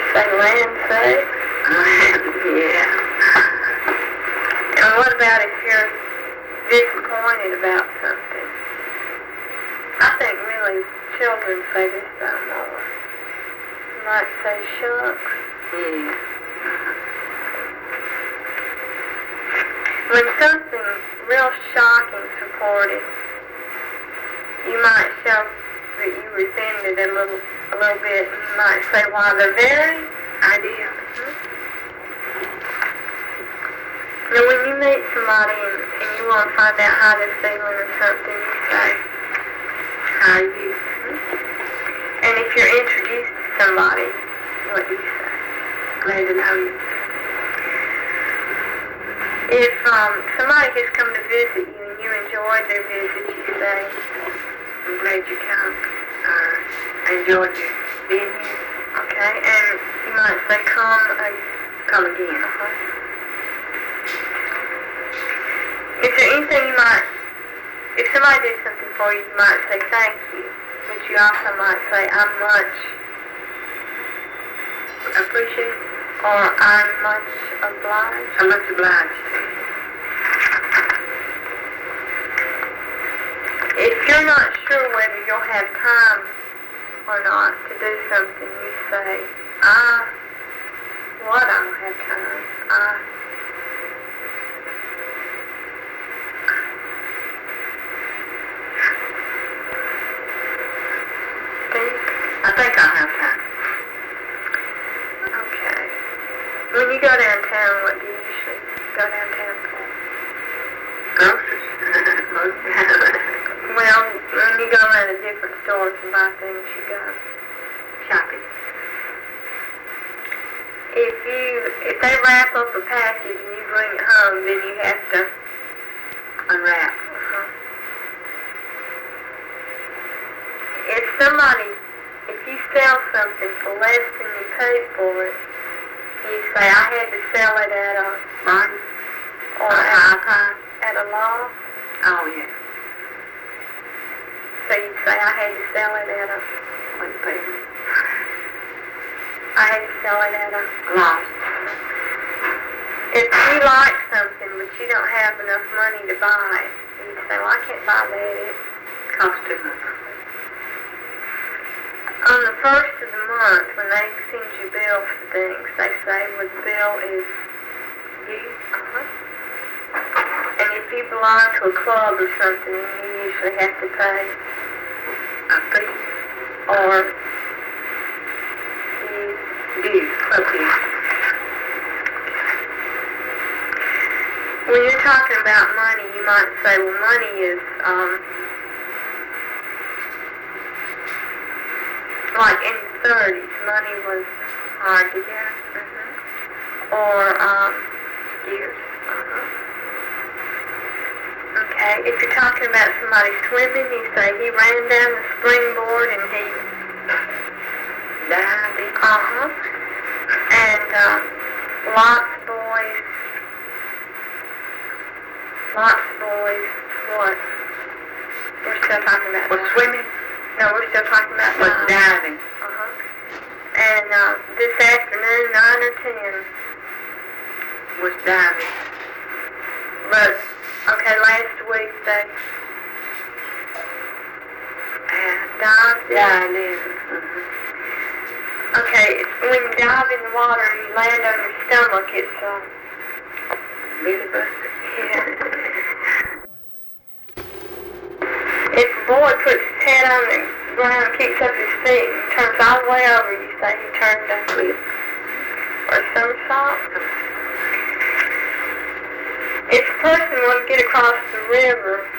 say land sakes? Yeah. And what about if you're disappointed about something? I think really children say this about more. You might say shucks. Yeah. When something real shocking's reported, you might show that you resented it a little bit. You might say, "Why, the very idea." Now, when you meet somebody and you want to find out how they're feeling or something, you say, "How are you?" And if you're introduced to somebody, what do you say? Glad to know you. If somebody has come to visit you and you enjoyed their visit, you say, I'm glad you come. I enjoyed you being here. okay, and you might say, Come again. Is there anything if somebody did something for you, you might say thank you, but you also might say, I'm much Appreciate it. or I'm much obliged. I'm much obliged. If you're not sure whether you'll have time or not to do something, you say, I don't have time. I think I'll have time. Okay. When you go downtown, what do you usually go downtown for? Groceries. Most of the time. Well, when you go around to different stores and buy things, you go Shopping. If they wrap up a package and you bring it home, then you have to Unwrap. If you sell something for less than you paid for it, you say, I had to sell it at a Barney. or at a loss. Oh, yeah. So you say, I had to sell it at a What you pay? I had to sell it at a Loss. If you like something but you don't have enough money to buy it, you say, well, I can't buy that. It Costs too much. On the first of the month, when they send you bills for things, they say, well, the bill is due. And if you belong to a club or something, you usually have to pay A fee. or Due. Okay. when you're talking about money, you might say, well, money is, like in the 30s, money was hard to get. Or, Years. okay, if you're talking about somebody swimming, you say he ran down the springboard and he Died. And, lots of boys, what? We're still talking about Was swimming. No, we're still talking about Was diving. And, this afternoon, 9 or 10. Was diving. But, okay, last week they dived. Diving. Okay, when you dive in the water and you land on your stomach, it's, Billy Buster. yeah. If a boy puts his head on the ground, kicks up his feet, and turns all the way over, you say he turned a flip. Or somersault. If a person wants to get across the river